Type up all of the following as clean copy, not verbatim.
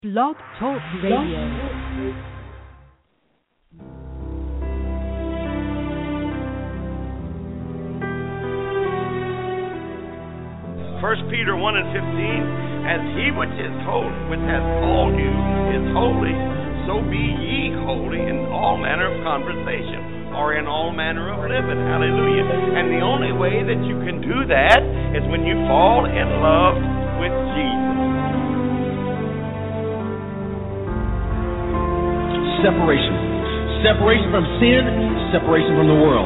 Blog Talk Radio. First Peter 1:15, as he which is holy, which has called you, is holy, so be ye holy in all manner of conversation, or in all manner of living. Hallelujah. And the only way that you can do that is when you fall in love with Jesus. Separation. Separation from sin, separation from the world.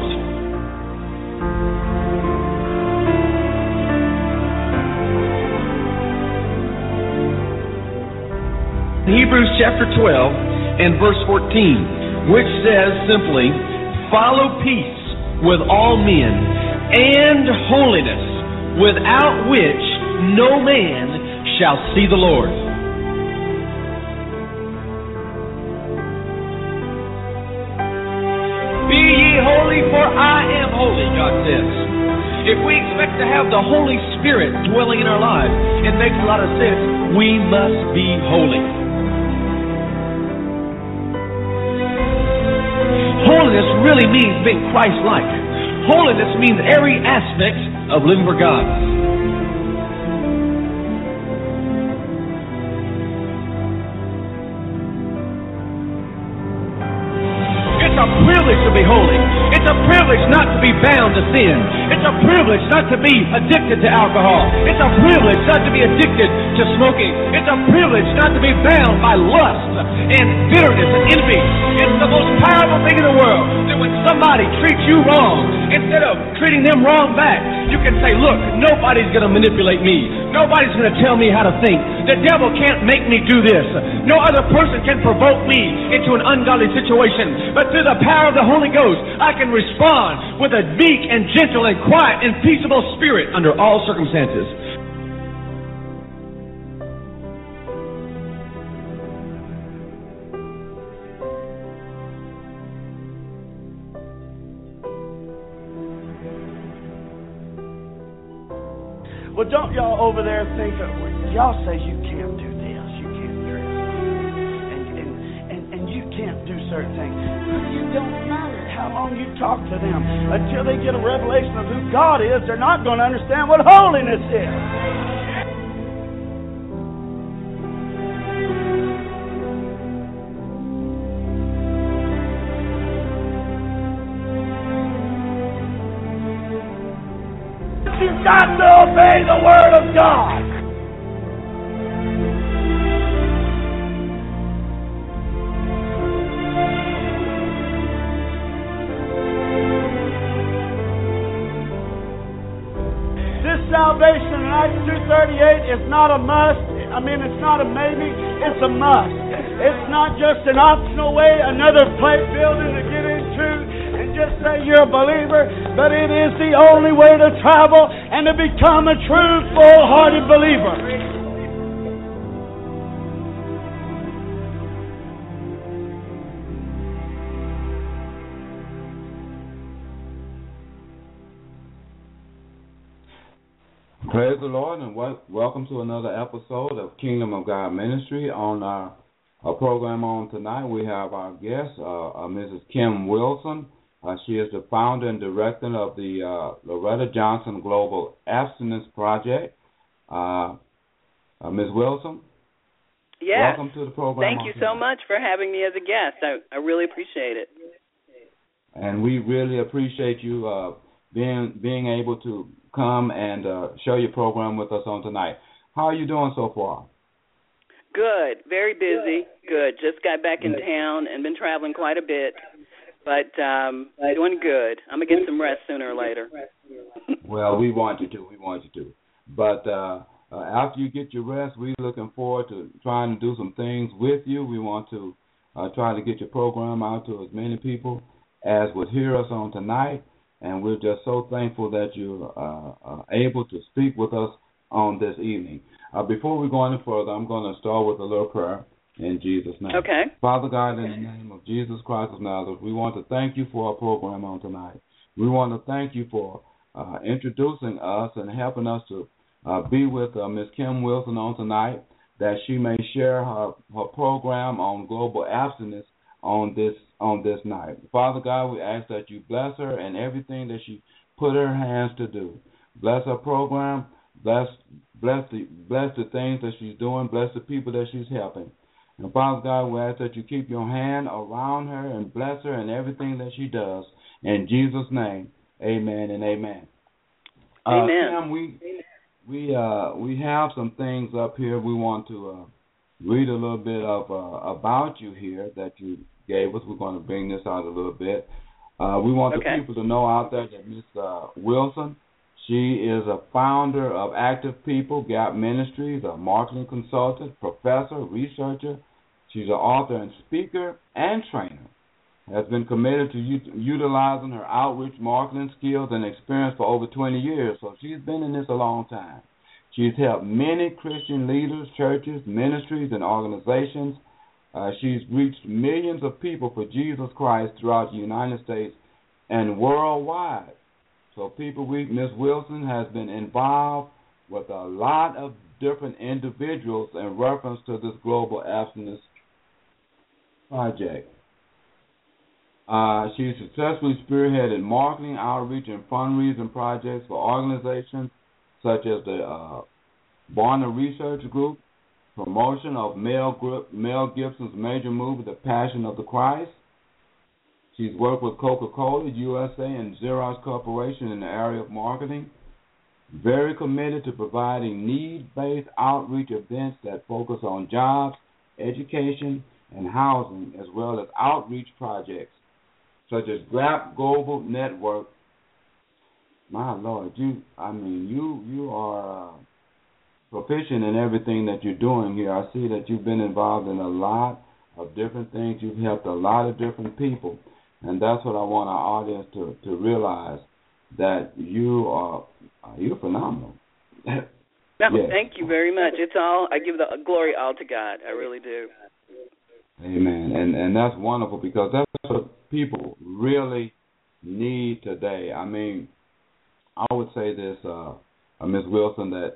Hebrews chapter 12 and verse 14, which says simply, follow peace with all men and holiness, without which no man shall see the Lord. Be ye holy, for I am holy, God says. If we expect to have the Holy Spirit dwelling in our lives, it makes a lot of sense. We must be holy. Holiness really means being Christ-like. Holiness means every aspect of living for God. It's a privilege to be holy. It's a privilege not to be bound to sin. It's a privilege not to be addicted to alcohol. It's a privilege not to be addicted to smoking. It's a privilege not to be bound by lust and bitterness and envy. It's the most powerful thing in the world that when somebody treats you wrong, instead of treating them wrong back, you can say, look, nobody's going to manipulate me. Nobody's going to tell me how to think. The devil can't make me do this. No other person can provoke me into an ungodly situation. But through the power of the Holy Ghost, I can respond with a meek and gentle and quiet and peaceable spirit under all circumstances. Well, don't y'all over there think, y'all say you can't do this, you can't dress, and you can't do certain things. It don't matter how long you talk to them. Until they get a revelation of who God is, they're not going to understand what holiness is. You've got to obey the Word of God. This salvation in Acts 2:38 is not a must. It's not a maybe. It's a must. It's not just an optional way, another plate building to get into. Just say you're a believer, but it is the only way to travel and to become a true, full-hearted believer. Praise the Lord, and welcome to another episode of Kingdom of God Ministry. On our program on tonight, we have our guest, Mrs. Kim Wilson. She is the founder and director of the Loretta Johnson Global Abstinence Project. Ms. Wilson? Yes. Welcome to the program. Thank you so much for having me as a guest. I really appreciate it. And we really appreciate you being able to come and share your program with us on tonight. How are you doing so far? Good. Very busy. Good. Just got back in town and been traveling quite a bit. But doing good. I'm going to get some rest sooner or later. Well, we want you to. But after you get your rest, we're looking forward to trying to do some things with you. We want to try to get your program out to as many people as would hear us on tonight. And we're just so thankful that you're able to speak with us on this evening. Before we go any further, I'm going to start with a little prayer. In Jesus' name. Okay. Father God, in the name of Jesus Christ of Nazareth, we want to thank you for our program on tonight. We want to thank you for introducing us and helping us to be with Ms. Kim Wilson on tonight. that she may share her program on global abstinence on this night. Father God, we ask that you bless her and everything that she put her hands to do. Bless her program. Bless the things that she's doing. Bless the people that she's helping. And Father God, we ask that you keep your hand around her and bless her in everything that she does. In Jesus' name, amen and amen. Amen. Kim, we have some things up here. We want to read a little bit of about you here that you gave us. We're going to bring this out a little bit. We want the people to know out there that Miss Wilson, she is a founder of Active People, Gap Ministries, a marketing consultant, professor, researcher. She's an author and speaker and trainer. Has been committed to utilizing her outreach marketing skills and experience for over 20 years. So she's been in this a long time. She's helped many Christian leaders, churches, ministries, and organizations. She's reached millions of people for Jesus Christ throughout the United States and worldwide. So Miss Wilson has been involved with a lot of different individuals in reference to this global abstinence project. She successfully spearheaded marketing, outreach, and fundraising projects for organizations such as the Barna Research Group, promotion of Mel Gibson's major movie, The Passion of the Christ. She's worked with Coca-Cola, USA, and Xerox Corporation in the area of marketing. Very committed to providing need-based outreach events that focus on jobs, education, and housing, as well as outreach projects such as GAP Global Network. My Lord, you are proficient in everything that you're doing here. I see that you've been involved in a lot of different things. You've helped a lot of different people, and that's what I want our audience to realize, that you're phenomenal. No, yes. Thank you very much. I give the glory all to God. I really do. Amen. And that's wonderful, because that's what people really need today. I mean, I would say this, Ms. Wilson, that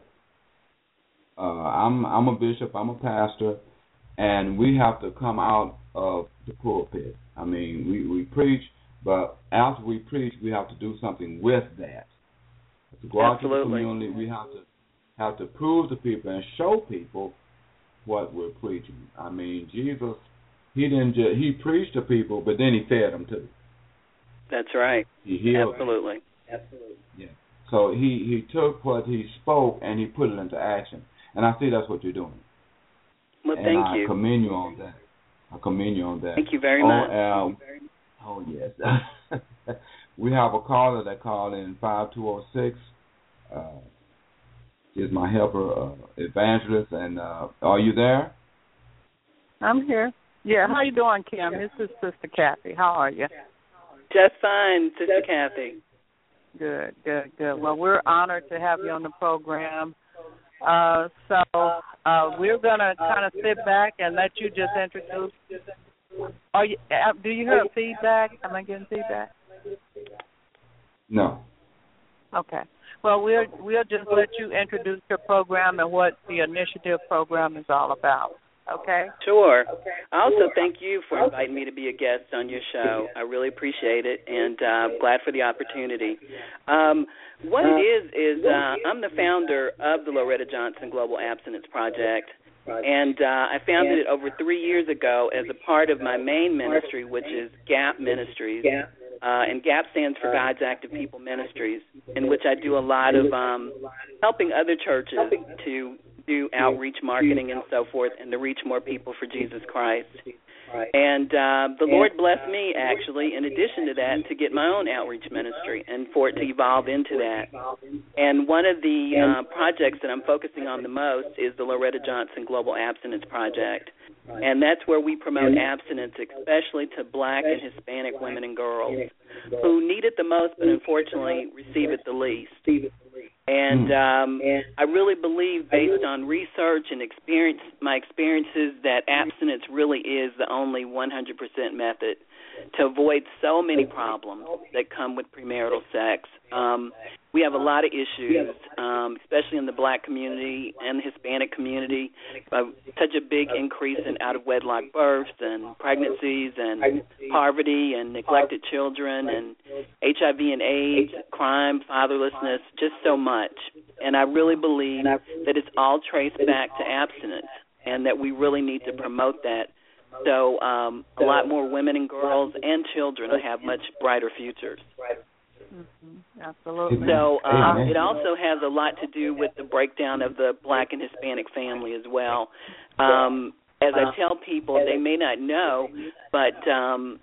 I'm a bishop, I'm a pastor, and we have to come out of the pulpit. I mean, we preach, but after we preach, we have to do something with that. To go out to the community, we have to prove to people and show people what we're preaching. I mean, Jesus, he preached to people, but then he fed them too. That's right. He healed Absolutely. them. Yeah. So he took what he spoke and he put it into action. And I see that's what you're doing. Well, thank you. I commend you on that. Thank you very much. Oh, yes. We have a caller that called in 5206. Is my helper, evangelist, and are you there? I'm here. Yeah, how you doing, Kim? This is Sister Kathy. How are you? Just fine, Sister Kathy. Good. Well, we're honored to have you on the program. So we're going to kind of sit back and let you just introduce. Do you hear feedback? Am I getting feedback? No. Okay. Well, we'll just let you introduce your program and what the initiative program is all about. Okay? Sure. I also thank you for inviting me to be a guest on your show. I really appreciate it, and I'm glad for the opportunity. What it is I'm the founder of the Loretta Johnson Global Abstinence Project, and I founded it over 3 years ago as a part of my main ministry, which is GAP Ministries. And GAP stands for God's Active People Ministries, in which I do a lot of helping other churches to do outreach marketing and so forth, and to reach more people for Jesus Christ. And the Lord blessed me, actually, in addition to that, to get my own outreach ministry and for it to evolve into that. And one of the projects that I'm focusing on the most is the Loretta Johnson Global Abstinence Project. And that's where we promote abstinence, especially to Black and Hispanic women and girls who need it the most but unfortunately receive it the least. And I really believe, based on research and my experiences, that abstinence abstinence really is the only 100% method to avoid so many problems that come with premarital sex. We have a lot of issues, especially in the black community and the Hispanic community, such a big increase in out-of-wedlock births and pregnancies and poverty and neglected children and HIV and AIDS, crime, fatherlessness, just so much. And I really believe that it's all traced back to abstinence and that we really need to promote that. So a lot more women and girls and children will have much brighter futures. Mm-hmm. Absolutely. So it also has a lot to do with the breakdown of the black and Hispanic family as well. As I tell people, they may not know, but 72%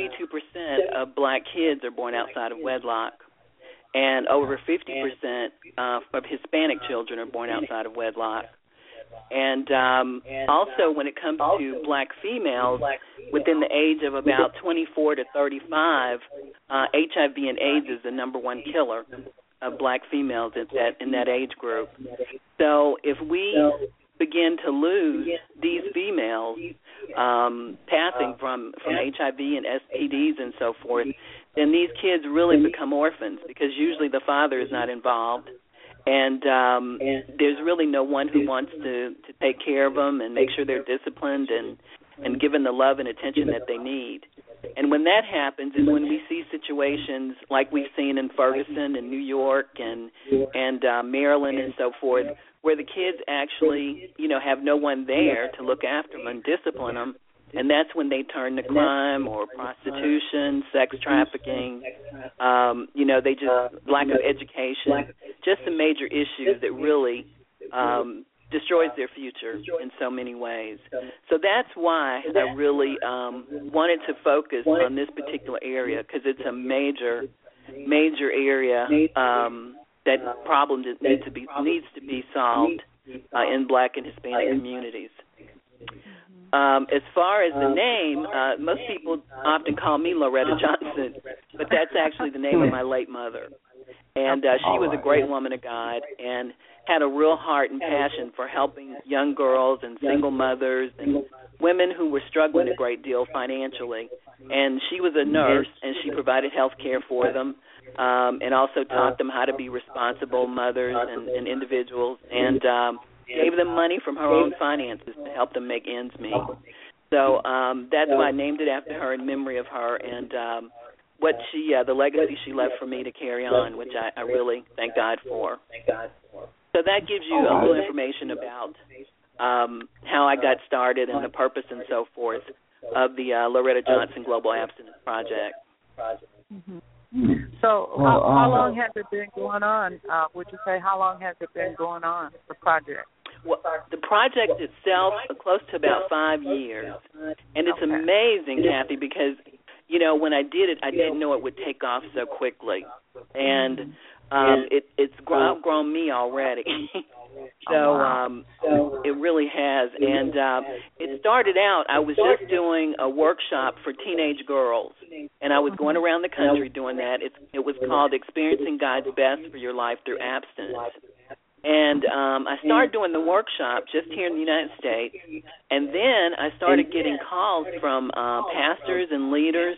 of black kids are born outside of wedlock, and over 50% of Hispanic children are born outside of wedlock. And also when it comes to black females, within the age of about 24 to 35, HIV and AIDS is the number one killer of black females in that age group. So if we begin to lose these females passing from HIV and STDs and so forth, then these kids really become orphans because usually the father is not involved. And there's really no one who wants to take care of them and make sure they're disciplined and given the love and attention that they need. And when that happens is when we see situations like we've seen in Ferguson and New York and Maryland and so forth, where the kids actually, have no one there to look after them and discipline them. And that's when they turn to crime or prostitution, sex trafficking, they just lack of education, just some major issues that really destroys their future in so many ways. So that's why I really wanted to focus on this particular area because it's a major area that problem needs to be solved in black and Hispanic communities. As far as the name, most people often call me Loretta Johnson, but that's actually the name of my late mother. And she was a great woman of God and had a real heart and passion for helping young girls and single mothers and women who were struggling a great deal financially. And she was a nurse, and she provided health care for them and also taught them how to be responsible mothers and individuals and gave them money from her own finances to help them make ends meet. So that's why I named it after her in memory of her and the legacy she left for me to carry on, which I really thank God for. So that gives you a little information about how I got started and the purpose and so forth of the Loretta Johnson Global Abstinence Project. Mm-hmm. So how long has it been going on? Would you say how long has it been going on, the project? Well, the project itself, close to about 5 years. And it's amazing, Kathy, because, when I did it, I didn't know it would take off so quickly. And it's outgrown me already. So it really has. And it started out, I was just doing a workshop for teenage girls. And I was going around the country doing that. It was called Experiencing God's Best for Your Life Through Abstinence. And I started doing the workshop just here in the United States. And then I started getting calls from pastors and leaders,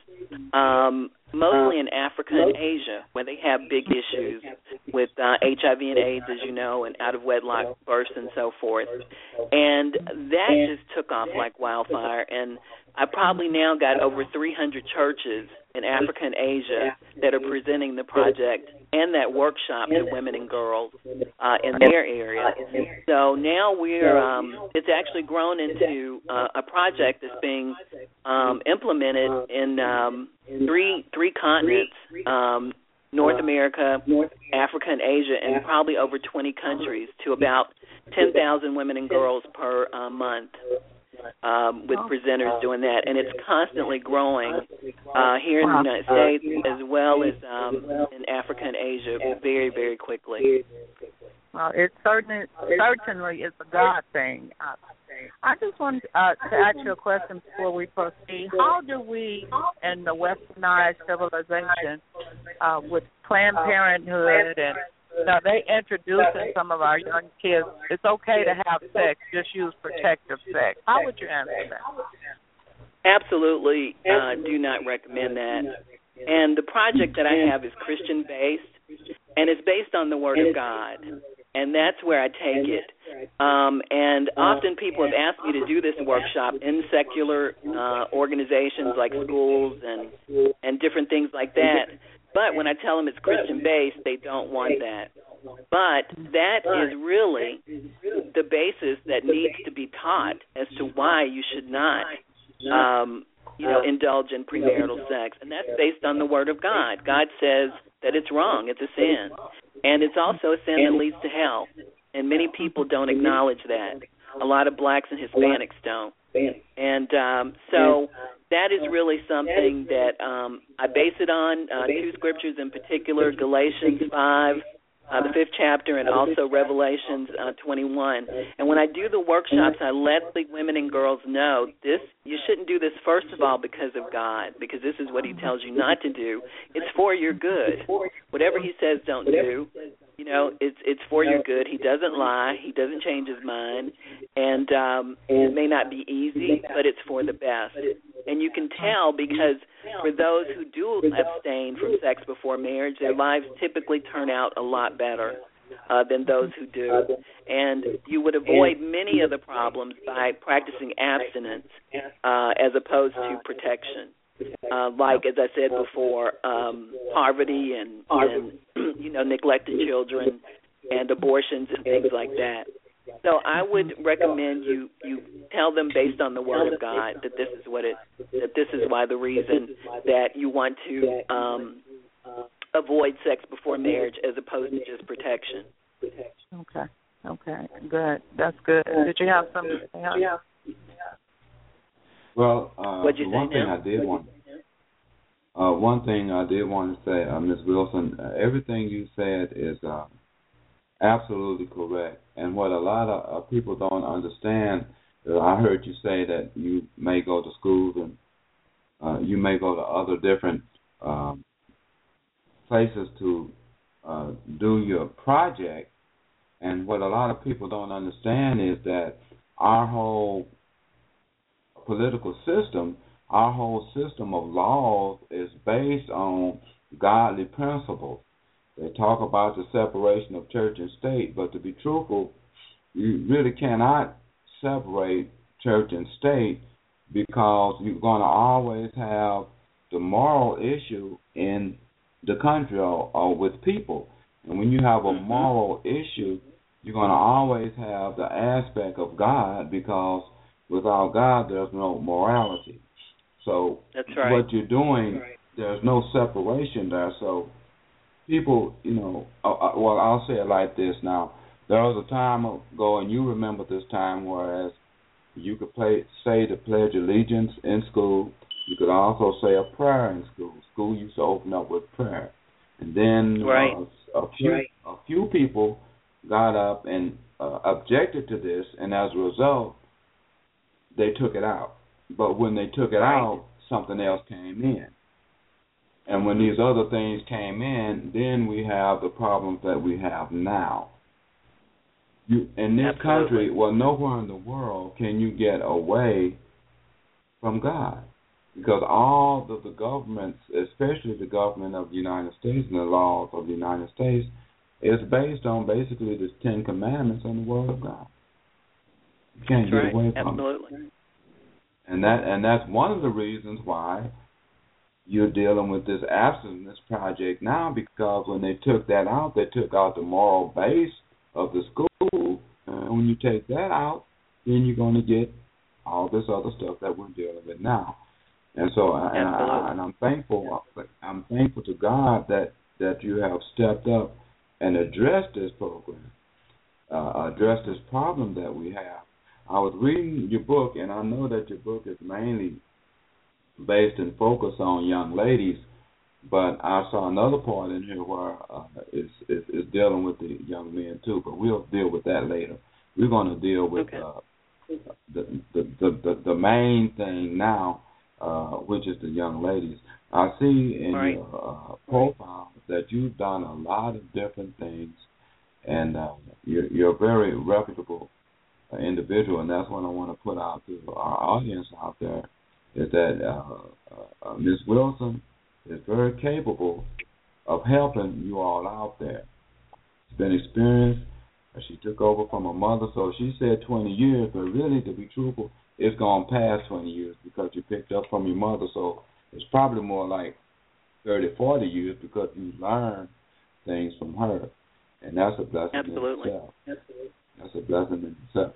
mostly in Africa and Asia, where they have big issues with HIV and AIDS, as you know, and out-of-wedlock births and so forth. And that just took off like wildfire. And I probably now got over 300 churches in Africa and Asia that are presenting the project and that workshop to women and girls in their area. So now it's actually grown into a project that's being implemented in three continents, North America, Africa, and Asia, and probably over 20 countries to about 10,000 women and girls per month. With presenters doing that, and it's constantly growing here in the United States as well as in Africa and Asia very, very quickly. Well, it certainly is a God thing. I just wanted to ask you a question before we proceed. How do we, in the westernized civilization, with Planned Parenthood and Now, they introducing some of our young kids, it's okay to have sex, just use protective sex. How would you answer that? Absolutely do not recommend that. And the project that I have is Christian-based, and it's based on the Word of God. And that's where I take it. And often people have asked me to do this workshop in secular organizations like schools and different things like that. But when I tell them it's Christian-based, they don't want that. But that is really the basis that needs to be taught as to why you should not, indulge in premarital sex. And that's based on the Word of God. God says that it's wrong. It's a sin. And it's also a sin that leads to hell. And many people don't acknowledge that. A lot of blacks and Hispanics don't. And so that is really something that I base it on, two scriptures in particular, Galatians 5, the 5th chapter, and also Revelations 21. And when I do the workshops, I let the women and girls know you shouldn't do this, first of all, because of God, because this is what He tells you not to do. It's for your good. Whatever He says don't do, it's for your good. He doesn't lie. He doesn't change His mind. And it may not be easy, but it's for the best. And you can tell because for those who do abstain from sex before marriage, their lives typically turn out a lot better than those who do. And you would avoid many of the problems by practicing abstinence as opposed to protection. Like, as I said before, poverty and neglected children and abortions and things like that. So I would recommend you tell them based on the Word of God that this is why the reason that you want to avoid sex before marriage as opposed to just protection. Okay, good. That's good. Did you have something else? Well, What'd you say one thing I did want to say, Ms. Wilson, everything you said is absolutely correct. And what a lot of people don't understand, I heard you say that you may go to schools and you may go to other different places to do your project. And what a lot of people don't understand is that our whole political system, our whole system of laws is based on godly principles. They talk about the separation of church and state, but to be truthful, you really cannot separate church and state because you're going to always have the moral issue in the country or with people. And when you have a moral issue, you're going to always have the aspect of God because without God, there's no morality. So that's right. What you're doing, there's no separation there. So people, I'll say it like this now. There was a time ago, and you remember this time, whereas you could say the Pledge of Allegiance in school. You could also say a prayer in school. School used to open up with prayer. And then a few people got up and objected to this, and as a result, they took it out. But when they took it out, something else came in. And when these other things came in, then we have the problems that we have now. In this country, nowhere in the world can you get away from God. Because all of the governments, especially the government of the United States and the laws of the United States, is based on basically the 10 Commandments and the Word of God. You can't get away from it. And that's one of the reasons why you're dealing with this abstinence project now, because when they took that out, they took out the moral base of the school. And when you take that out, then you're going to get all this other stuff that we're dealing with now. And so, I'm thankful. I'm thankful to God that you have stepped up and addressed this program, addressed this problem that we have. I was reading your book, and I know that your book is mainly based and focused on young ladies, but I saw another part in here where it's dealing with the young men too. But we'll deal with that later. We're going to deal with the main thing now, which is the young ladies. I see in your profile that you've done a lot of different things and you're a very reputable individual, and that's what I want to put out to our audience out there, is that Ms. Wilson is very capable of helping you all out there. She's been experienced. She took over from her mother, so she said 20 years, but really, to be truthful, it's gone past 20 years because you picked up from your mother, so it's probably more like 30, 40 years because you learned things from her, and that's a blessing Absolutely. in itself. Absolutely. That's a blessing in itself.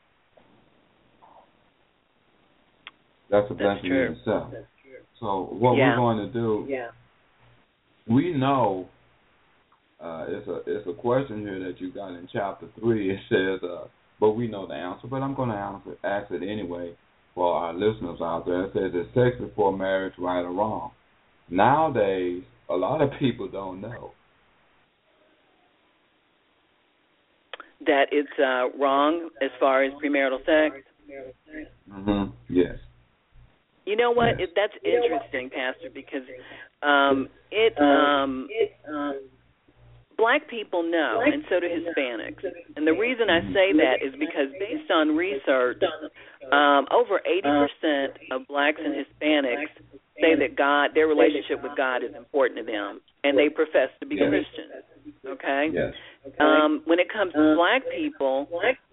That's a blessing in itself. So what we're going to do, we know, it's a question here that you got in chapter 3. It says, but we know the answer, but I'm going to ask it anyway for our listeners out there. It says, is sex before marriage right or wrong? Nowadays, a lot of people don't know. That it's wrong as far as premarital sex? Mm-hmm. Yes. You know what? Yes. That's interesting, Pastor, because black people know, and so do Hispanics. And the reason I say that is because based on research, over 80% of blacks and Hispanics say that their relationship with God is important to them, and they profess to be Christians. Okay? Yes. When it comes to black people,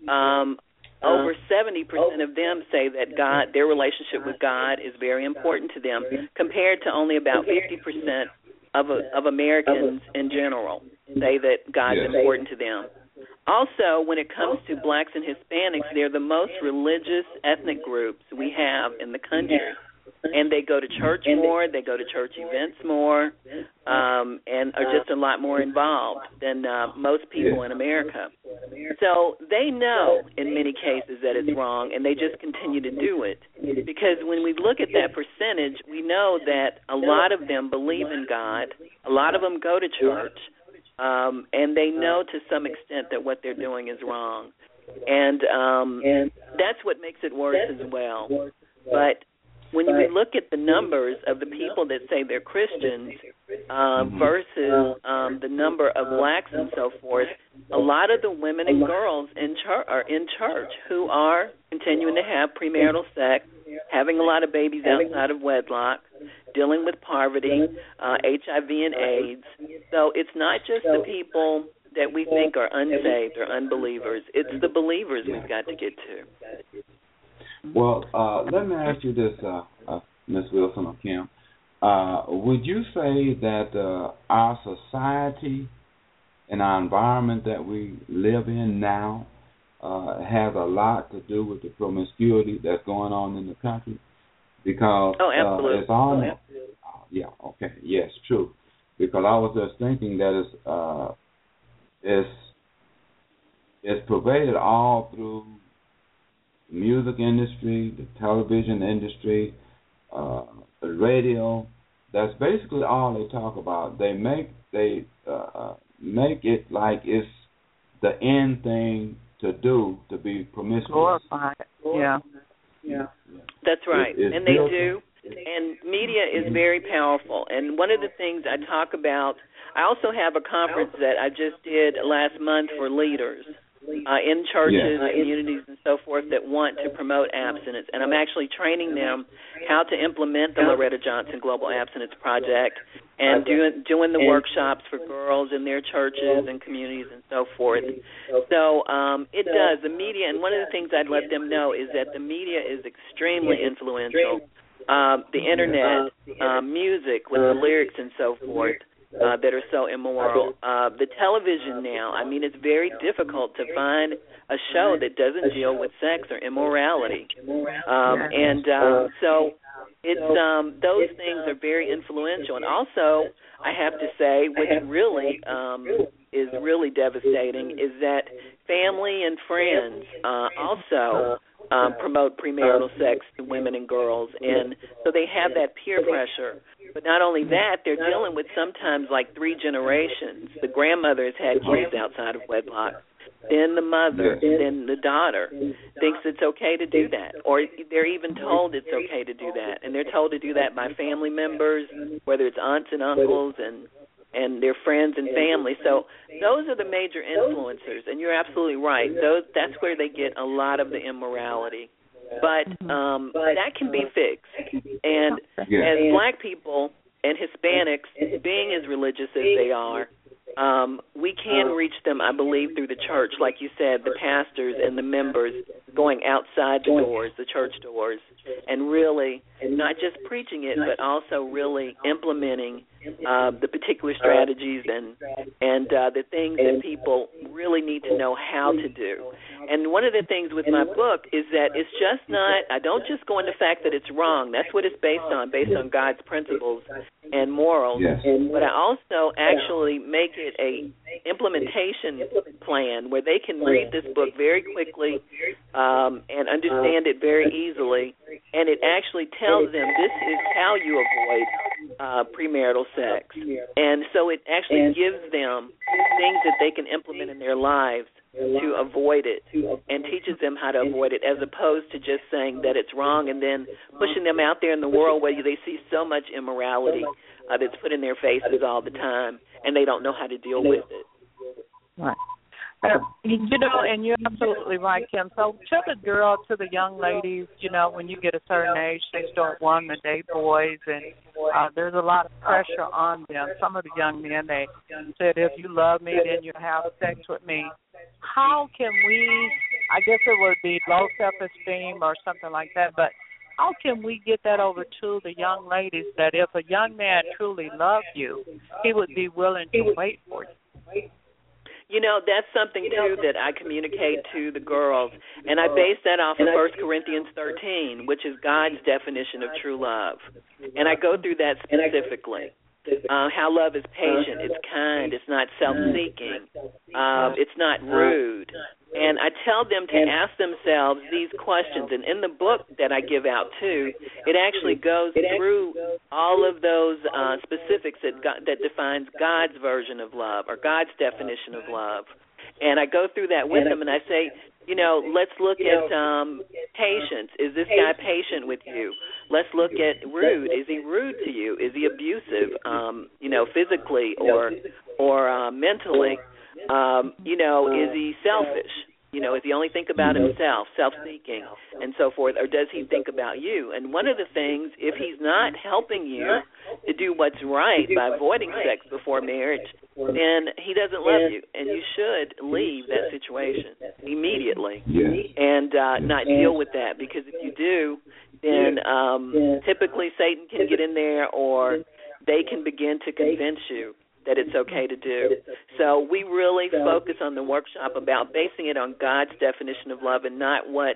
over 70% of them say that their relationship with God is very important to them, compared to only about 50% of Americans in general say that God is important to them. Also, when it comes to blacks and Hispanics, they're the most religious ethnic groups we have in the country. And they go to church more, they go to church events more, and are just a lot more involved than most people in America. So they know in many cases that it's wrong, and they just continue to do it. Because when we look at that percentage, we know that a lot of them believe in God, a lot of them go to church, and they know to some extent that what they're doing is wrong. And that's what makes it worse as well. But when we look at the numbers of the people that say they're Christians versus the number of blacks and so forth, a lot of the women and girls are in church who are continuing to have premarital sex, having a lot of babies outside of wedlock, dealing with poverty, HIV and AIDS. So it's not just the people that we think are unsaved or unbelievers. It's the believers we've got to get to. Well, let me ask you this, Ms. Wilson or Kim. Would you say that our society and our environment that we live in now has a lot to do with the promiscuity that's going on in the country? Because absolutely. It's almost, yes, true. Because I was just thinking that it's pervaded all through the music industry, the television industry, the radio. That's basically all they talk about. They make it like it's the end thing to do, to be promiscuous. Yeah. That's right, and they do. And media is very powerful. And one of the things I talk about, I also have a conference that I just did last month for leaders in churches, communities, and so forth that want to promote abstinence. And I'm actually training them how to implement the Loretta Johnson Global Abstinence Project and doing the workshops for girls in their churches and communities and so forth. So it does. The media, and one of the things I'd let them know is that the media is extremely influential. The Internet, music with the lyrics and so forth, that are so immoral. The television now, I mean, it's very difficult to find a show that doesn't deal with sex or immorality. So it's those things are very influential. And also, I have to say, which really is really devastating, is that family and friends also promote premarital sex to women and girls. And so they have that peer pressure. But not only that, they're dealing with sometimes like 3 generations. The grandmother has had kids outside of wedlock. Then the mother, then the daughter thinks it's okay to do that. Or they're even told it's okay to do that. And they're told to do that by family members, whether it's aunts and uncles and and their friends and family. So those are the major influencers, and you're absolutely right. That's where they get a lot of the immorality. But that can be fixed. And as black people and Hispanics, being as religious as they are, we can reach them, I believe, through the church, like you said, the pastors and the members going outside the doors, the church doors, and really not just preaching it, but also really implementing the particular strategies and the things that people really need to know how to do. And one of the things with my book is that it's just not, I don't just go on the fact that it's wrong. That's what it's based on God's principles and morals. Yes. But I also actually make it a implementation plan where they can read this book very quickly and understand it very easily. And it actually tells them this is how you avoid premarital sex. And so it actually gives them things that they can implement in their lives to avoid it, and teaches them how to avoid it, as opposed to just saying that it's wrong and then pushing them out there in the world where they see so much immorality that's put in their faces all the time, and they don't know how to deal with it. Right. And you're absolutely right, Kim. So to the young ladies, when you get a certain age, they start wanting to date boys, and there's a lot of pressure on them. Some of the young men, they said, if you love me, then you have sex with me. How can we, I guess it would be low self-esteem or something like that, but how can we get that over to the young ladies that if a young man truly loved you, he would be willing to wait for you? That's something, too, that I communicate to the girls, and I base that off of 1 Corinthians 13, which is God's definition of true love. And I go through that specifically. How love is patient, it's kind, it's not self-seeking, it's not rude. And I tell them to ask themselves these questions. And in the book that I give out, too, it actually goes through all of those specifics that defines God's version of love or God's definition of love. And I go through that with them, and I say, let's look at patience. Is this guy patient with you? Let's look at rude. Is he rude to you? Is he abusive, physically or mentally? Is he selfish? Does he only think about himself, self-seeking, and so forth, or does he think about you? And one of the things, if he's not helping you to do what's right by avoiding sex before marriage, then he doesn't love you, and you should leave that situation immediately and not deal with that, because if you do, then typically Satan can get in there, or they can begin to convince you that it's okay to do. So we really focus on the workshop about basing it on God's definition of love and not what,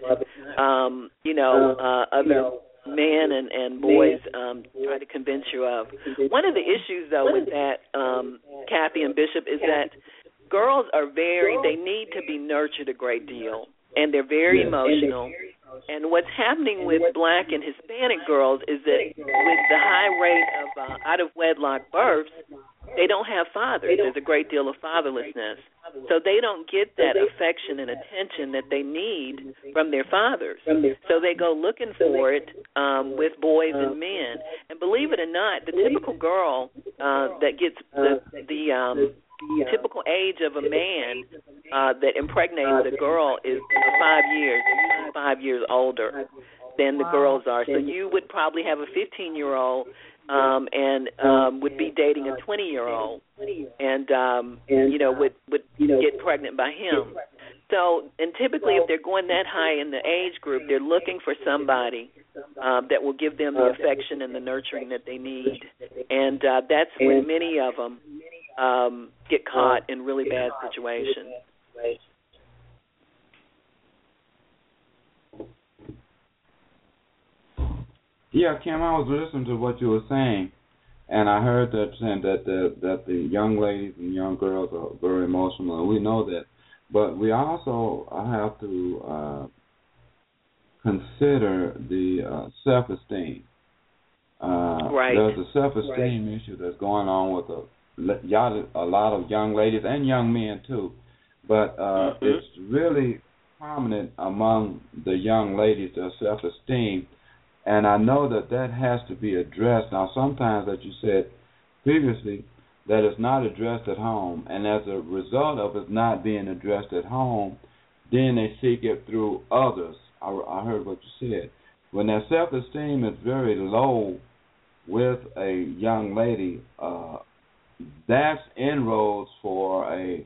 other men and boys try to convince you of. One of the issues, though, with that, Kathy and Bishop, is that girls they need to be nurtured a great deal, and they're very emotional. And what's happening with black and Hispanic girls is that with the high rate of out-of-wedlock births, they don't have fathers. There's a great deal of fatherlessness. So they don't get that affection and attention that they need from their fathers. So they go looking for it with boys and men. And believe it or not, the typical girl that gets the typical age of a man that impregnates a girl is 5 years, 5 years older than the girls are. So you would probably have a 15-year-old and would be dating a 20-year-old and would get pregnant by him. So, and typically if they're going that high in the age group, they're looking for somebody that will give them the affection and the nurturing that they need. And that's when many of them get caught in really bad situations. Yeah, Kim, I was listening to what you were saying, and I heard that saying that the young ladies and young girls are very emotional, and we know that. But we also have to consider the self-esteem. Right. There's a self-esteem issue that's going on with a lot of young ladies and young men too. But it's really prominent among the young ladies, their self-esteem. And I know that has to be addressed. Now, sometimes, as you said previously, that is not addressed at home, and as a result of it not being addressed at home, then they seek it through others. I heard what you said. When their self-esteem is very low with a young lady, that's inroads for a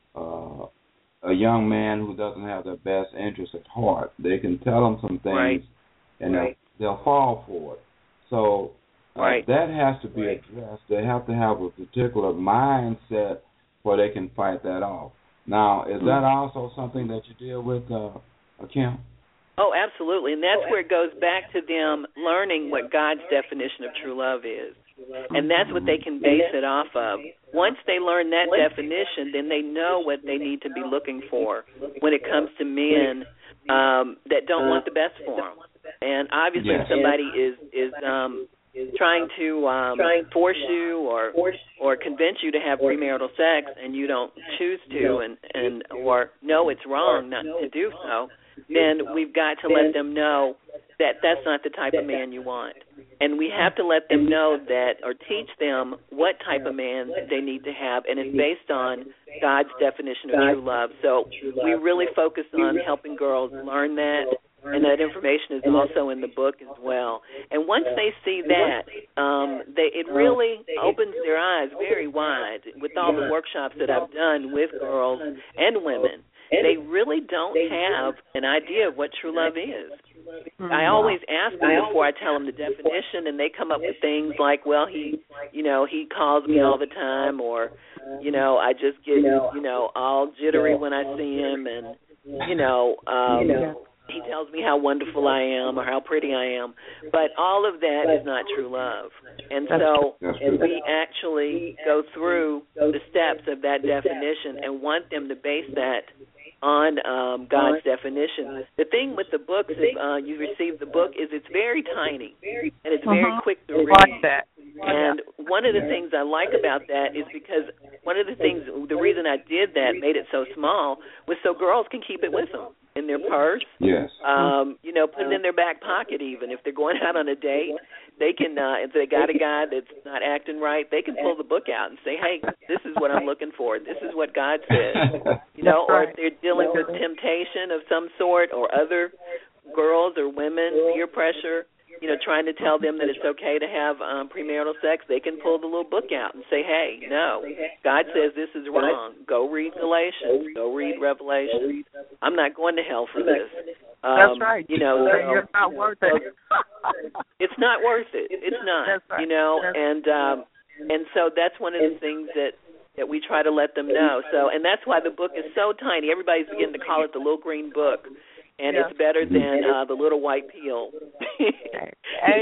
young man who doesn't have their best interest at heart. They can tell them some things, and they'll fall for it. So that has to be addressed. They have to have a particular mindset where they can fight that off. Now, is that also something that you deal with, Kim? Oh, absolutely, and that's where it goes back to them learning what God's definition of true love is, and that's what they can base it off of. Once they learn that definition, then they know what they need to be looking for when it comes to men that don't want the best for them. And obviously, if somebody is trying to force you or convince you to have premarital sex, and you don't choose to, and or know it's wrong not to do so, then we've got to let them know that that's not the type of man you want. And we have to let them know that, or teach them what type of man they need to have, and it's based on God's definition of true love. So we really focus on helping girls learn that, and that information is also in the book as well. And once they see that, it really opens their eyes very wide. With all the workshops that I've done with girls and women, they really don't have an idea of what true love is. I always ask them before I tell them the definition, and they come up with things like, well, he calls me all the time, or, I just get, all jittery when I see him, and, he tells me how wonderful I am or how pretty I am. But all of that is not true love. And so we actually go through the steps of that definition and want them to base that on God's definition. The thing with the books, if you receive the book, is it's very tiny, and it's very quick to read. Like that. And one of the things I like about that is because the reason I did that, made it so small, was so girls can keep it with them in their purse. Yes. Put it in their back pocket even. If they're going out on a date, they can, if they got a guy that's not acting right, they can pull the book out and say, hey, this is what I'm looking for. This is what God says. Or if they're dealing with temptation of some sort, or other girls or women, peer pressure, trying to tell them that it's okay to have premarital sex, they can pull the little book out and say, hey, no, God says this is wrong. Go read Galatians. Go read Revelation. I'm not going to hell for this. That's right. You're not worth it. It's not worth it. It's not, That's right. And so that's one of the things that we try to let them know. So, and that's why the book is so tiny. Everybody's beginning to call it the little green book. And it's better than the little white pill. That's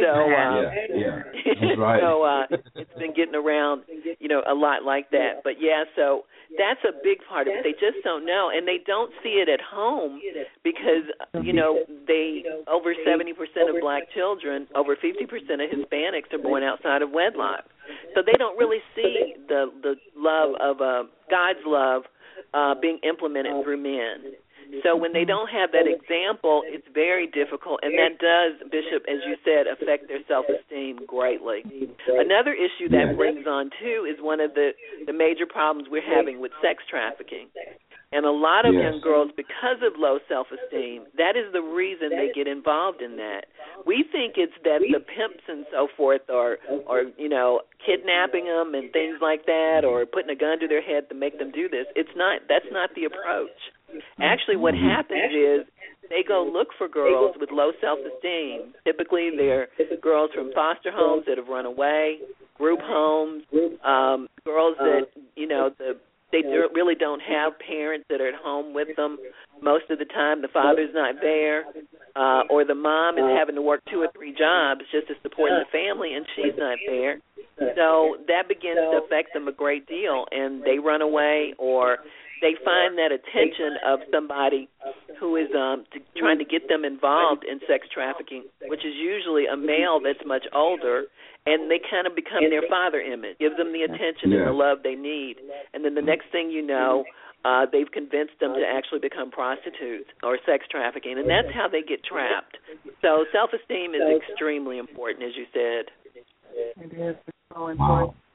right. So it's been getting around, a lot like that. But so that's a big part of it. They just don't know, and they don't see it at home because they over 70% of black children, over 50% of Hispanics are born outside of wedlock. So they don't really see the love of God's love being implemented through men. So when they don't have that example, it's very difficult, and that does, Bishop, as you said, affect their self-esteem greatly. Another issue that brings on, too, is one of the major problems we're having with sex trafficking. And a lot of young girls, because of low self-esteem, that is the reason they get involved in that. We think it's that the pimps and so forth are kidnapping them and things like that, or putting a gun to their head to make them do this. It's not. That's not the approach. Actually, what happens is they go look for girls with low self-esteem. Typically, they're girls from foster homes that have run away, group homes, girls that, they really don't have parents that are at home with them. Most of the time, the father's not there, or the mom is having to work 2 or 3 jobs just to support the family, and she's not there. So that begins to affect them a great deal, and they run away, or they find that attention of somebody who is trying to get them involved in sex trafficking, which is usually a male that's much older, and they kind of become their father image, gives them the attention and the love they need. And then the next thing you know, they've convinced them to actually become prostitutes or sex trafficking, and that's how they get trapped. So self-esteem is extremely important, as you said. It is so important.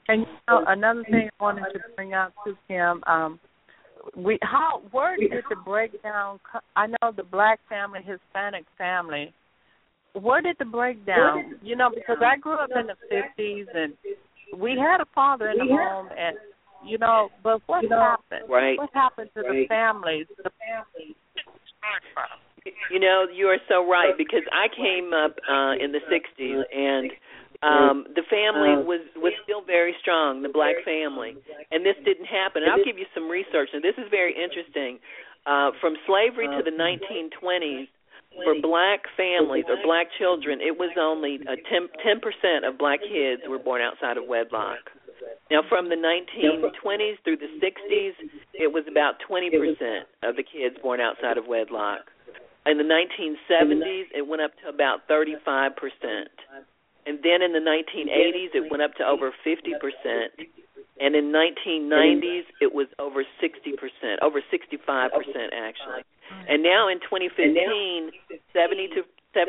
And another thing I wanted to bring out too, Kim, where did the breakdown? I know the black family, Hispanic family. Where did the breakdown? Because I grew up in the 50s, and we had a father in the home, and but what happened? Right. What happened to the families? You are so right, because I came up in the 60s, and the family was still very strong, the black family, and this didn't happen. And I'll give you some research, and this is very interesting. From slavery to the 1920s, for black families or black children, it was only 10% of black kids were born outside of wedlock. Now, from the 1920s through the 60s, it was about 20% of the kids born outside of wedlock. In the 1970s, it went up to about 35%. And then in the 1980s, it went up to over 50%. And in 1990s, it was over 60%, over 65% actually. And now in 2015, 72%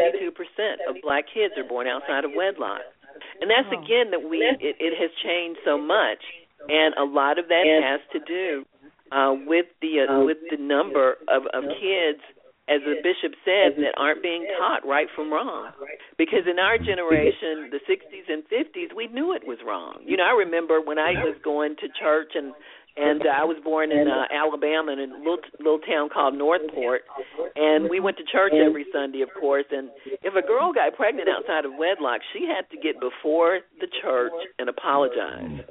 of black kids are born outside of wedlock. And that's again that it has changed so much, and a lot of that has to do with the number of kids, as the bishop said, that aren't being taught right from wrong. Because in our generation, the 60s and 50s, we knew it was wrong. I remember when I was going to church, and I was born in Alabama, in a little town called Northport, and we went to church every Sunday, of course, and if a girl got pregnant outside of wedlock, she had to get before the church and apologize.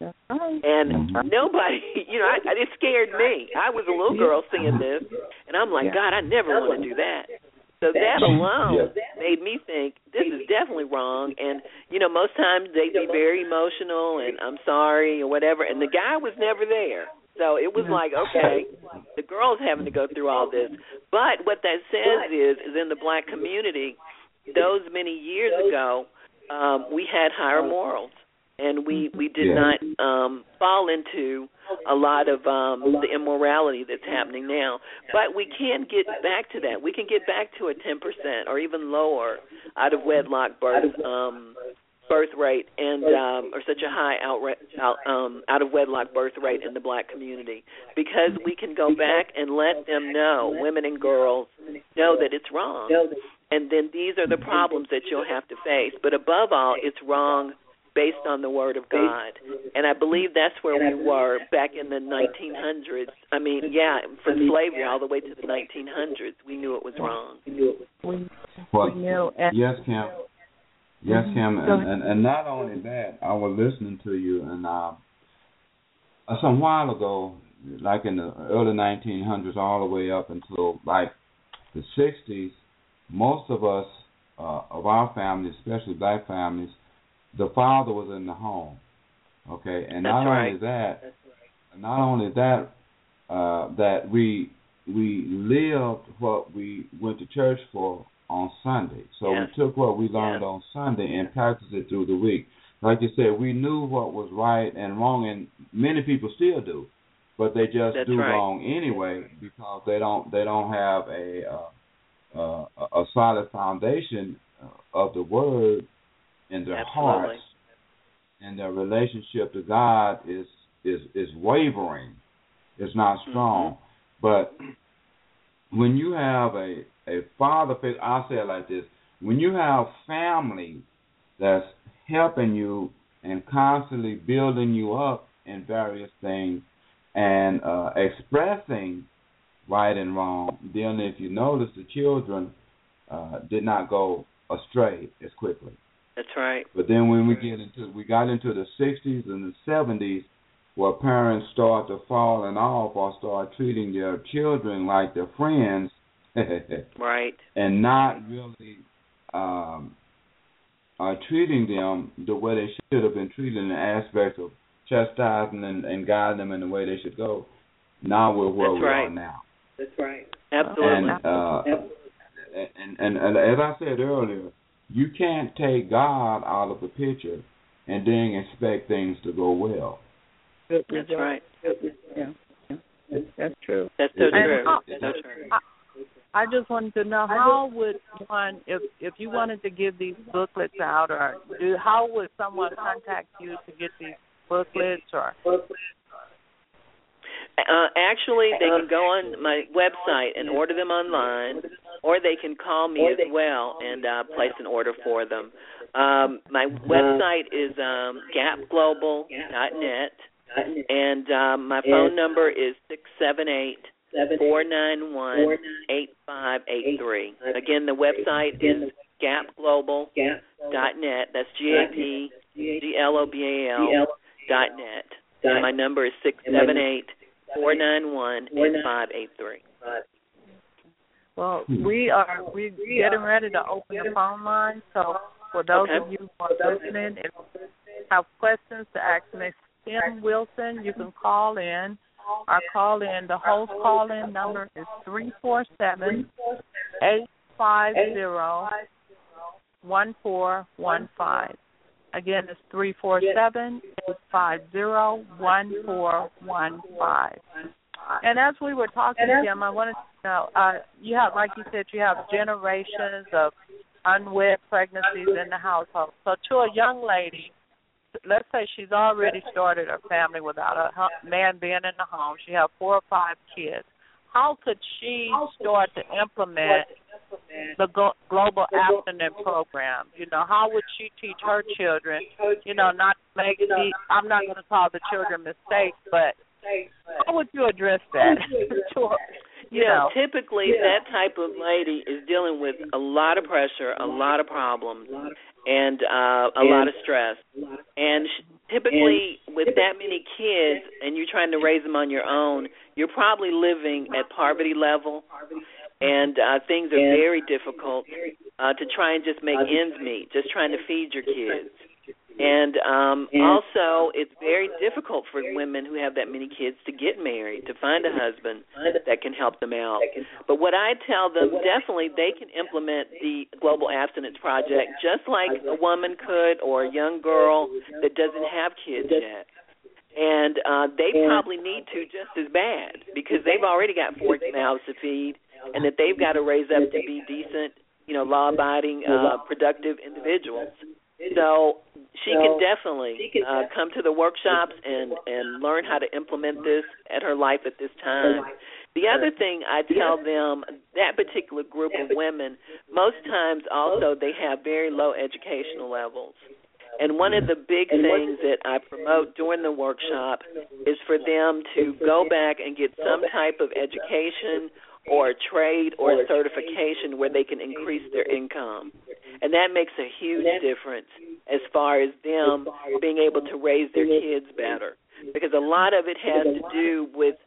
And nobody, it scared me. I was a little girl seeing this, and I'm like, God, I never want to do that. So that alone made me think this is definitely wrong. And, most times they'd be very emotional and I'm sorry or whatever. And the guy was never there. So it was like, okay, the girl's having to go through all this. But what that says is in the black community, those many years ago, we had higher morals. And we did not fall into a lot of the immorality that's happening now. But we can get back to that. We can get back to a 10% or even lower out of wedlock birth rate, and or such a high out of wedlock birth rate in the black community, because we can go back and let them know, women and girls, know that it's wrong. And then these are the problems that you'll have to face. But above all, it's wrong based on the Word of God. And I believe that's where we were back in the 1900s. I mean, from slavery all the way to the 1900s, we knew it was wrong. Yes, Kim. Yes, Kim. And not only that, I was listening to you, and some while ago, like in the early 1900s all the way up until like the 60s, most of us, of our families, especially black families, the father was in the home, okay, and not only that, that we lived what we went to church for on Sunday. So we took what we learned on Sunday and practiced it through the week. Like you said, we knew what was right and wrong, and many people still do, but they just do wrong anyway because they don't have a solid foundation of the Word in their hearts, and their relationship to God is wavering. It's not strong. But when you have a father figure, I'll say it like this: when you have family that's helping you and constantly building you up in various things and expressing right and wrong, then if you notice, the children did not go astray as quickly. That's right. But then when we got into the 60s and the 70s, where parents start to falling off or start treating their children like their friends, right, and not really treating them the way they should have been treated in the aspects of chastising and guiding them in the way they should go. Now we're where we are now. That's right. Absolutely. And as I said earlier, you can't take God out of the picture and then expect things to go well. That's right. Yeah. That's true. That's so true. I just wanted to know, how would one, if you wanted to give these booklets out, how would someone contact you to get these booklets or? Actually, they can go on my website and order them online, or they can call me as well and place an order for them. My website is gapglobal.net, and my phone number is 678-491-8583. Again, the website is gapglobal.net. That's GAPGLOBAL.net. And my number is 678-491-8583. Well, we're getting ready to open the phone line, so for those of you who are listening, if you have questions to ask Ms. Kim Wilson, you can call in. The host call-in number is 347-850-1415. Again, it's 347-850-1415. And as we were talking, Kim, I wanted to know, you have, like you said, you have generations of unwed pregnancies in the household. So to a young lady, let's say she's already started her family without a man being in the home. She has 4 or 5 kids. How could she start to implement the Global Abstinence Program? How would she teach her children, not to make I'm not going to call the children mistakes, but how would you address that? Typically that type of lady is dealing with a lot of pressure, a lot of problems, and a lot of stress. And typically with that many kids and you're trying to raise them on your own, you're probably living at poverty level, and things are very difficult to try and just make ends meet, just trying to feed your kids. And also, it's very difficult for women who have that many kids to get married, to find a husband that can help them out. But what I tell them, definitely they can implement the Global Abstinence Project just like a woman could, or a young girl that doesn't have kids yet. And they probably need to just as bad, because they've already got 4 mouths to feed, and that they've got to raise up to be decent, law-abiding, productive individuals. So she can definitely come to the workshops and learn how to implement this at her life at this time. The other thing I tell them, that particular group of women, most times also they have very low educational levels. And one of the big things that I promote during the workshop is for them to go back and get some type of education or trade or certification where they can increase their income. And that makes a huge difference as far as them being able to raise their kids better, because a lot of it has to do with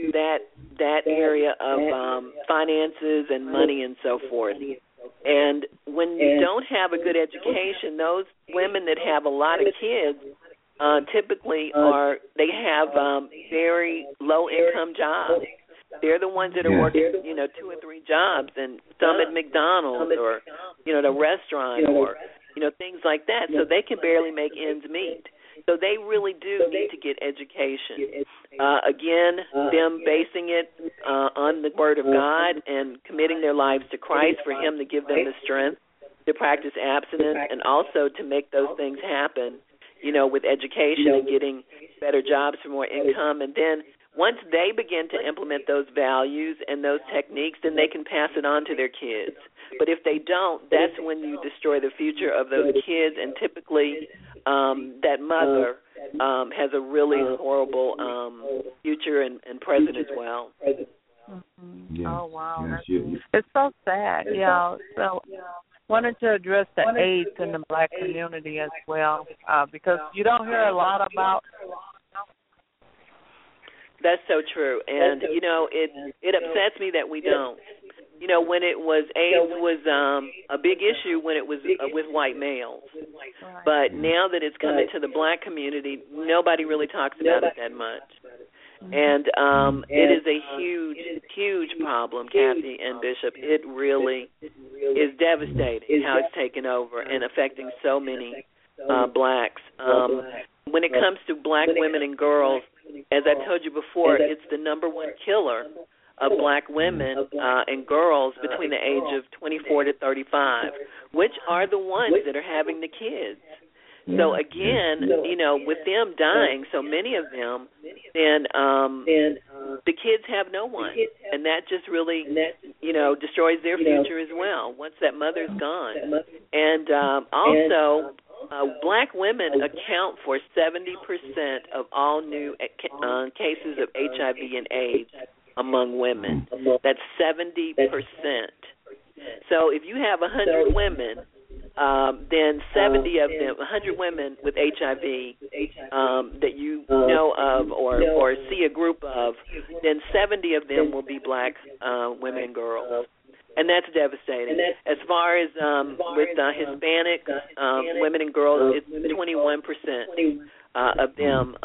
that area of finances and money and so forth. And when you don't have a good education, those women that have a lot of kids typically they have very low-income jobs. They're the ones that are working, 2 or 3 jobs, and some at McDonald's or, the restaurant or, things like that. So they can barely make ends meet. So they really do need to get education. Again, them basing it on the Word of God and committing their lives to Christ for Him to give them the strength to practice abstinence, and also to make those things happen, with education and getting better jobs for more income. And then once they begin to implement those values and those techniques, then they can pass it on to their kids. But if they don't, that's when you destroy the future of those kids, and typically that mother has a really horrible future and present as well. Mm-hmm. Yes. Oh, wow. Yes, it's so sad. So wanted to address the AIDS in the Black community as well, because you don't hear a lot about. That's so true, and it upsets me that we don't. When it was AIDS was a big issue when it was with white males, but now that it's coming to the Black community, nobody really talks about it that much. And it is a huge, huge problem, Kathy and Bishop. It really is devastating how it's taken over and affecting so many Blacks. When it comes to Black women and girls, as I told you before, it's the number 1 killer of Black women and girls between the age of 24 to 35, which are the ones that are having the kids. So again, with them dying, so many of them, then the kids have no one, and that just really, destroys their future as well once that mother's gone. And also, black women account for 70% of all new cases of HIV and AIDS among women. That's 70%. So if you have 100 women, then 70 of them, 100 women with HIV that you know of or see a group of, then 70 of them will be black women and girls. And that's devastating. As far as with Hispanic women and girls, it's 21% of them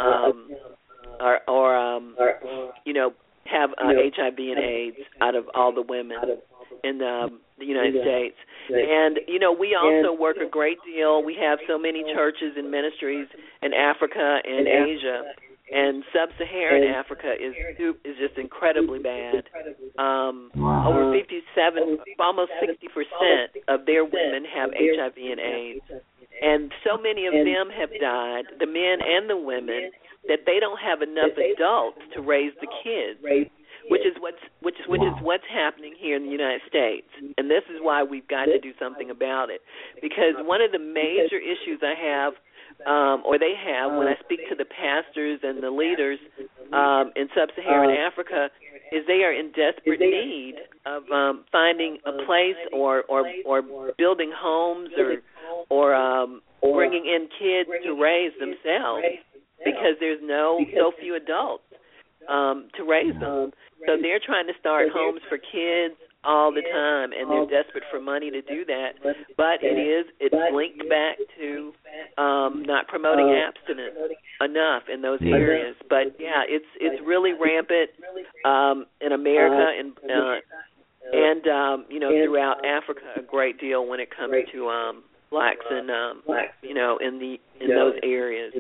have HIV and AIDS out of all the women in the United States. And, we also work a great deal. We have so many churches and ministries in Africa and Asia. And sub-Saharan Africa is just incredibly bad. Over 57, almost 60% of their women have HIV and AIDS. And so many of them have died, the men and the women, that they don't have enough adults to raise the kids, which is what's happening here in the United States. And this is why we've got to do something about it. Because one of the major issues I have, or they have when I speak to the pastors and the leaders in sub-Saharan Africa, is they are in desperate need of finding a place or building homes or bringing in kids to raise themselves, because there's so few adults to raise them. So they're trying to start homes for kids all the time, and they're desperate for money to do that. But it's linked back to not promoting abstinence enough in those areas. But yeah, it's really rampant in America and throughout Africa a great deal when it comes to blacks and in those areas.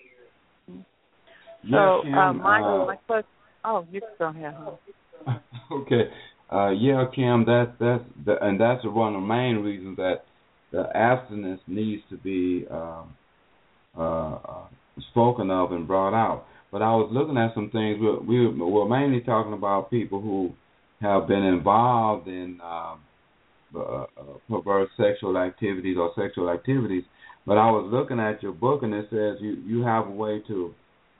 So my question. Oh, you can go ahead. Okay. Kim, that's one of the main reasons that the abstinence needs to be spoken of and brought out. But I was looking at some things. We're mainly talking about people who have been involved in perverse sexual activities or sexual activities. But I was looking at your book, and it says you have a way to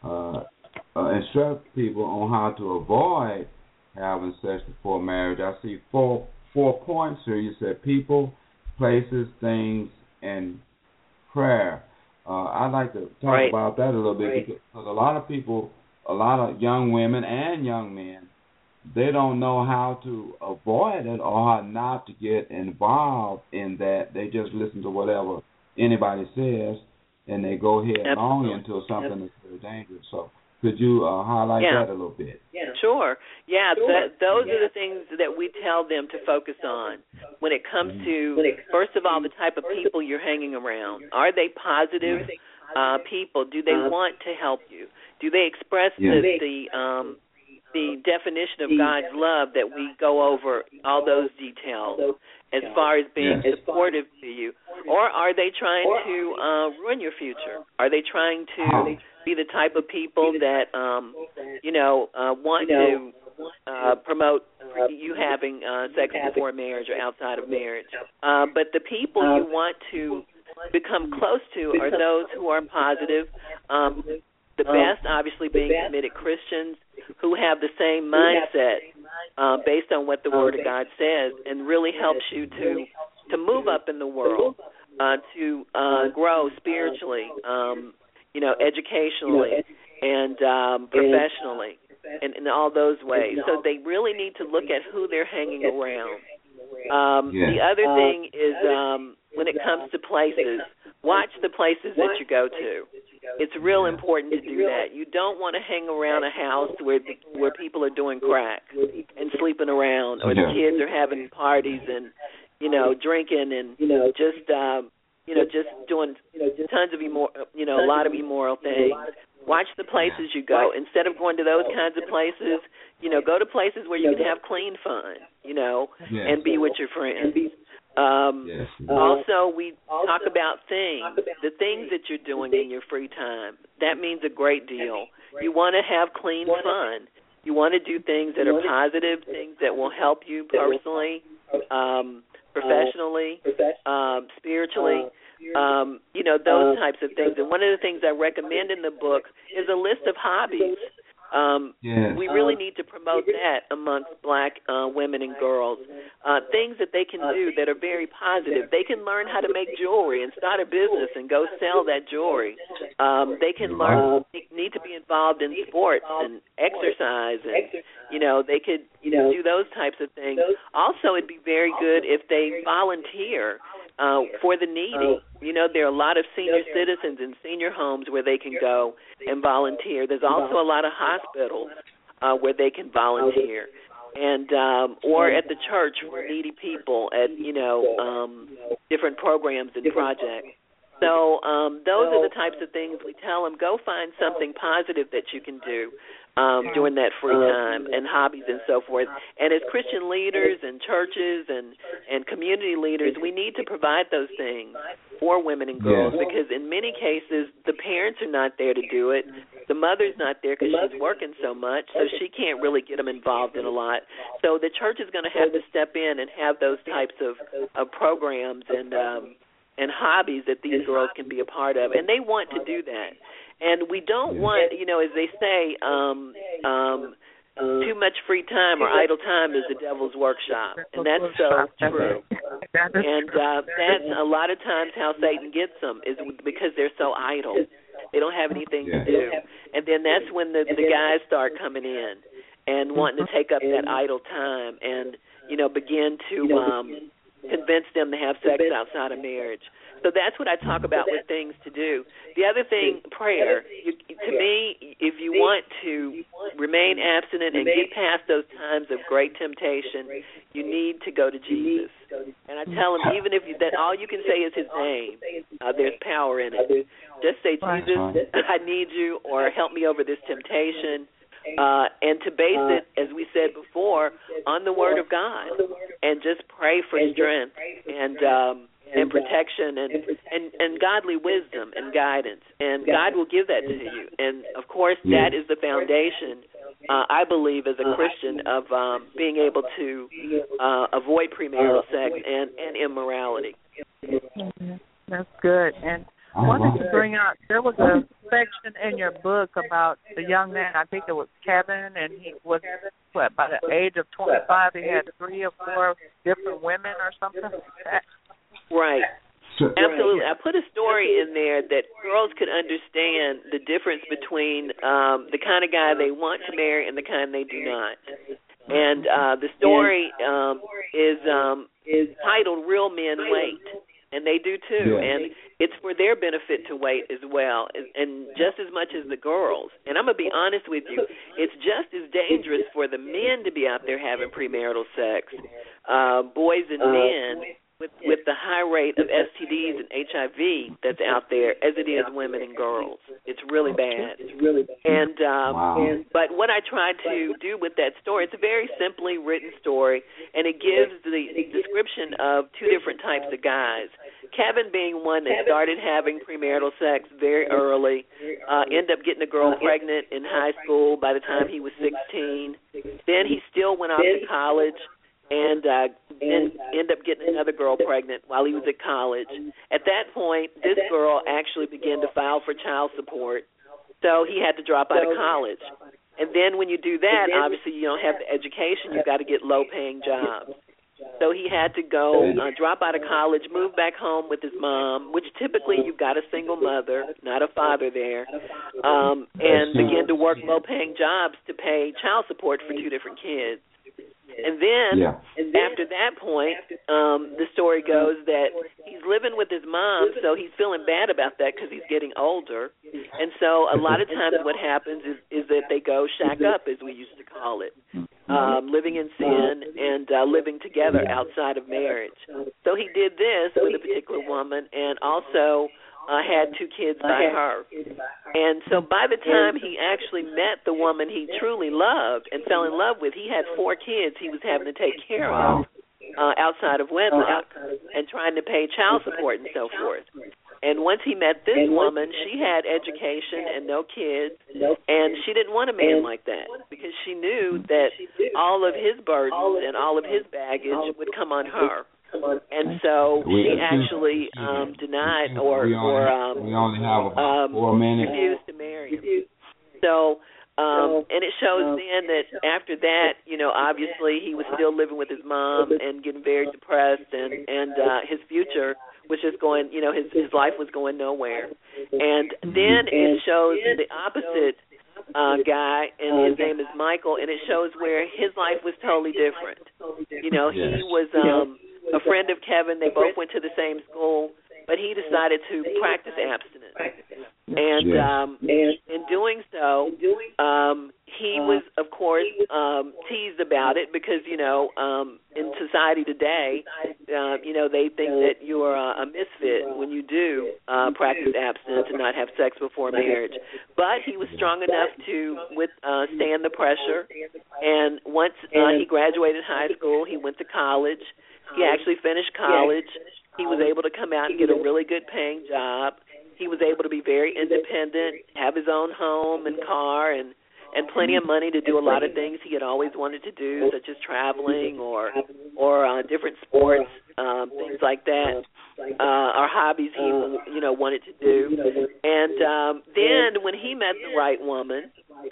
instruct people on how to avoid having sex before marriage. I see four points here. You said people, places, things, and prayer. I'd like to talk about that a little bit, because a lot of people, a lot of young women and young men, they don't know how to avoid it or how not to get involved in that. They just listen to whatever anybody says, and they go headlong into something that's very dangerous. So could you highlight that a little bit? Sure. Yeah, those are the things that we tell them to focus on when it comes to, first of all, the type of people you're hanging around. Are they positive people? Do they want to help you? Do they express the definition of God's love that we go over, all those details, as far as being supportive to you? Or are they trying to ruin your future? Are they trying to be the type of people that, want to promote you having sex before marriage or outside of marriage? But the people you want to become close to are those who are positive, the best, obviously, being committed Christians who have the same mindset based on what the Word of God says, and really helps you to move up in the world, to grow spiritually, educationally, and professionally, and in all those ways. So they really need to look at who they're hanging around. The other thing is when it comes to places, watch the places that you go to. It's real important to do that. You don't want to hang around a house where people are doing crack and sleeping around, or the kids are having parties and drinking and just doing tons of a lot of immoral things. Watch the places you go. Instead of going to those kinds of places, go to places where you can have clean fun, and be with your friends. Yes. Also, we talk about the things that you're doing in your free time. That means a great deal. You want to have clean fun. You want to do things that are positive, things that will help you personally, professionally, spiritually, those types of things. And one of the things I recommend in the book is a list of hobbies. We really need to promote that amongst black women and girls. Things that they can do that are very positive. They can learn how to make jewelry and start a business and go sell that jewelry. They can need to be involved in sports and exercise, and they could do those types of things. Also, it'd be very good if they volunteer for the needy. There are a lot of senior citizens in senior homes where they can go and volunteer. There's also a lot of hospitals where they can volunteer, and or at the church for needy people at different programs and projects. So those are the types of things we tell them. Go find something positive that you can do during that free time, and hobbies and so forth. And as Christian leaders and churches and community leaders, we need to provide those things for women and girls, because in many cases the parents are not there to do it. The mother's not there because she's working so much, so she can't really get them involved in a lot. So the church is going to have to step in and have those types of programs and hobbies that these girls can be a part of, and they want to do that. And we don't want, as they say, too much free time or idle time is the devil's workshop, and that's so true. And that's a lot of times how Satan gets them, is because they're so idle. They don't have anything to do. And then that's when the guys start coming in and wanting to take up that idle time and, begin to convince them to have sex outside of marriage. So that's what I talk about with things to do. The other thing, prayer. To me, if you want to remain abstinent and get past those times of great temptation, you need to go to Jesus. And I tell them, even if that all you can say is his name, there's power in it. Just say, Jesus, I need you, or help me over this temptation. And to base it, as we said before, on the Word of God, and just pray for strength and protection and godly wisdom and guidance. And God will give that to you. And, of course, that is the foundation, I believe, as a Christian, of being able to avoid premarital sex and immorality. That's good. And I wanted to bring out, there was a section in your book about the young man, I think it was Kevin, and he was, by the age of 25, he had 3 or 4 different women or something like that. Right. Absolutely. I put a story in there that girls could understand the difference between the kind of guy they want to marry and the kind they do not. And the story is titled Real Men Wait, and they do too. And it's for their benefit to wait as well, and just as much as the girls. And I'm going to be honest with you, it's just as dangerous for the men to be out there having premarital sex, boys and men, with the high rate of STDs and HIV that's out there, as it is women and girls. It's really bad. And but what I tried to do with that story, it's a very simply written story, and it gives the description of 2 different types of guys. Kevin being one that started having premarital sex very early, ended up getting a girl pregnant in high school by the time he was 16. Then he still went off to college and ended up getting another girl pregnant while he was at college. At that point, this girl actually began to file for child support, so he had to drop out of college. And then when you do that, obviously you don't have the education. You've got to get low-paying jobs. So he had to go drop out of college, move back home with his mom, which typically you've got a single mother, not a father there, and begin to work low-paying jobs to pay child support for 2 different kids. And then, after that point, the story goes that he's living with his mom, so he's feeling bad about that because he's getting older. And so a lot of times what happens is that they go shack up, as we used to call it, living in sin and living together outside of marriage. So he did this with a particular woman, and also had 2 kids by her. And so by the time he actually met the woman he truly loved and fell in love with, he had 4 kids he was having to take care of outside of wedlock. and trying to pay child support and so forth. And once he met this woman, she had education and no kids, and she didn't want a man like that because she knew that all of his burdens and all of his baggage would come on her. And so she actually denied or refused to marry him. So, and it shows then that after that, obviously he was still living with his mom and getting very depressed, and his future was just going, his life was going nowhere. And then it shows the opposite guy, and his name is Michael, and it shows where his life was totally different. He was a friend of Kevin. They both went to the same school, but he decided to practice abstinence. And in doing so, he was, of course, teased about it because, in society today, they think that you are a misfit when you do practice abstinence and not have sex before marriage. But he was strong enough to withstand the pressure. And once he graduated high school, he went to college. He actually finished college. He was able to come out and get a really good paying job. He was able to be very independent, have his own home and car, and plenty of money to do a lot of things he had always wanted to do, such as traveling or different sports, things like that, or hobbies he wanted to do. And then when he met the right woman,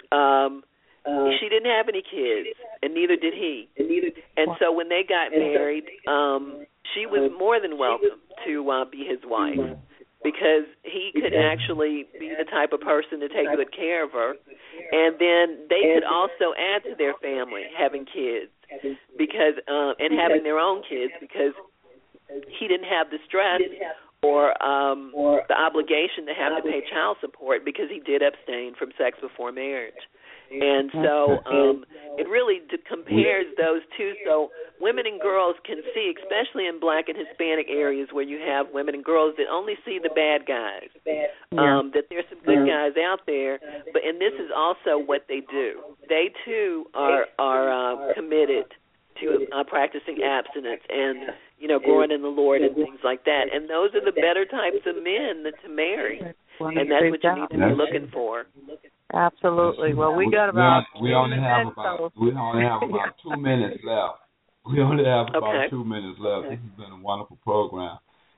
she didn't have any kids, and neither did he. And so when they got married, she was more than welcome to be his wife, because he could actually be the type of person to take good care of her. And then they could also add to their family having kids because and having their own kids, because he didn't have the stress or the obligation to have to pay child support, because he did abstain from sex before marriage. And so it really compares those two, so women and girls can see, especially in Black and Hispanic areas where you have women and girls that only see the bad guys, that there's some good guys out there, and this is also what they do. They, too, are committed to practicing abstinence and, growing in the Lord and things like that. And those are the better types of men to marry, and that's what you need to be looking for. Absolutely. Well, we got about we only have about 2 minutes left. We only have about 2 minutes left. This has been a wonderful program.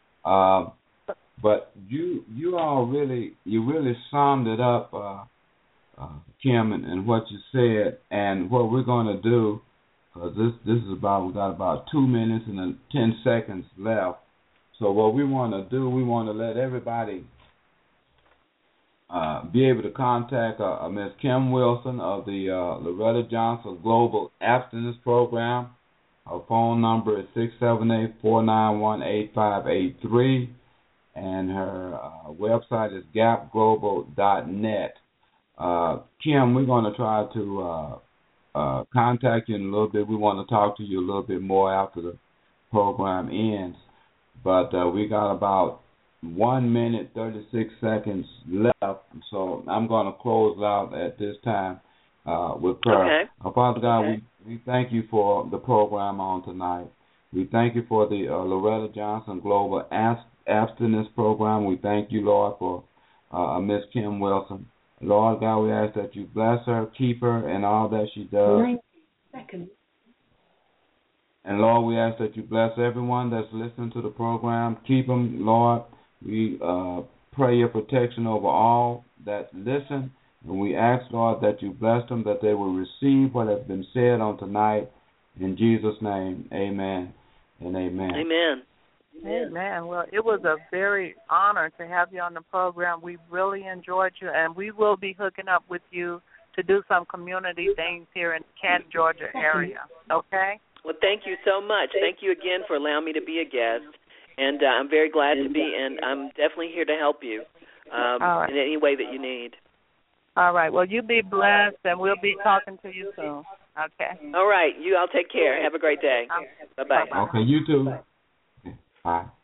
But you all really summed it up, Kim, and what you said, and what we're going to do. This is we got about 2 minutes and then 10 seconds left. So what we want to do, we want to let everybody be able to contact Ms. Kim Wilson of the Loretta Johnson Global Abstinence Program. Her phone number is 678-491-8583, and her website is gapglobal.net. Kim, we're going to try to contact you in a little bit. We want to talk to you a little bit more after the program ends, but we got about 1 minute, 36 seconds left, so I'm going to close out at this time with prayer. Okay. Father God, we thank you for the program on tonight. We thank you for the Loretta Johnson Global Abstinence Program. We thank you, Lord, for Miss Kim Wilson. Lord God, we ask that you bless her, keep her, and all that she does. 9 seconds. And Lord, we ask that you bless everyone that's listening to the program. Keep them, Lord. We pray your protection over all that listen. And we ask, Lord, that you bless them, that they will receive what has been said on tonight. In Jesus' name, amen and amen. Amen. Amen. Well, it was a very honor to have you on the program. We really enjoyed you, and we will be hooking up with you to do some community things here in the Canton, Georgia area. Okay? Well, thank you so much. Thank you again for allowing me to be a guest. And I'm very glad to be, and I'm definitely here to help you in any way that you need. All right. Well, you be blessed, and we'll be talking to you soon. Okay. All right. You all take care. Have a great day. Bye-bye. Okay, you too. Bye.